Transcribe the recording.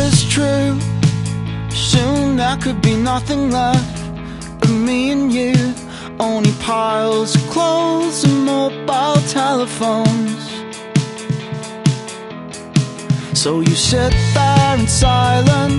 is true, soon there could be nothing left but me and you. Only piles of clothes and mobile telephones. So you sit there in silence,